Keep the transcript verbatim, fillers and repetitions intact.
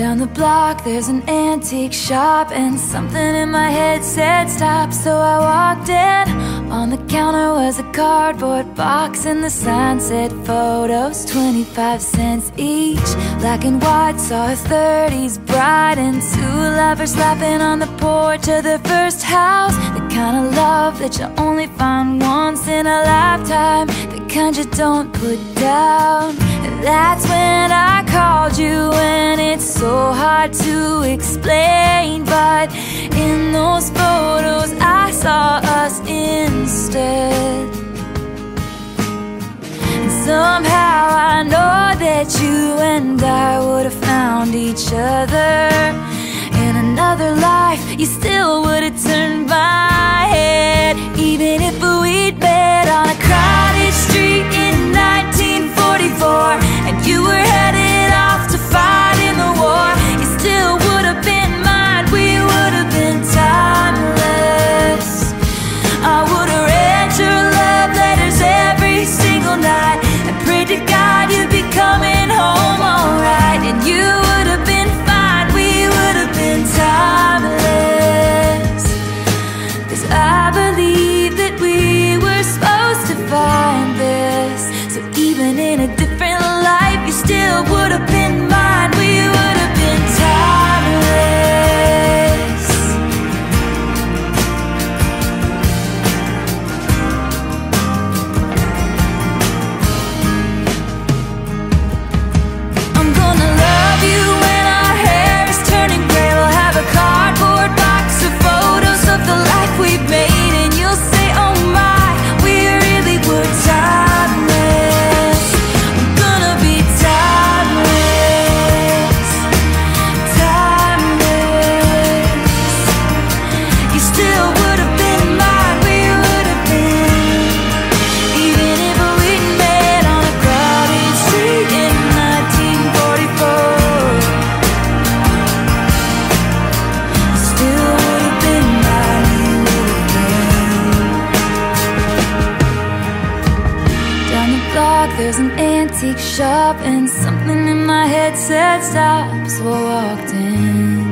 Down the block there's an antique shop, and something in my head said stop. So I walked in. On the counter was a cardboard box, and the sign said photos, twenty-five cents each. Black and white, saw a thirties bride and two lovers laughing on the porch of their first house. The kind of love that you only find once in a lifetime, the kind you don't put down. And that's when I called you, and it's so hard to explain, but in those photos I saw us instead. And somehow I know that you and I would have found each other. In another life you still would have turned my head, even if we'd met on a crowded street in nineteen forty-four, and you were headed off to fight in the war. You still would have been mine, we would have been timeless. I would have read your love letters every single night and prayed to God you'd be coming home alright. And you would have been fine, we would have been timeless. 'Cause I believe that we were supposed to find this. So even in a different life you still would have been mine, we would have been timeless. I'm gonna love you when our hair is turning gray. We'll have a cardboard box of photos of the life we've made, and you'll say, oh my, we really were timeless. We're gonna be timeless, timeless. You still would have been mine, we would have been, even if we'd met on a crowded street in nineteen forty-four. Still would have been mine, we would have been. Down the block there's an antique shop, and something in my head said stop. So I walked in.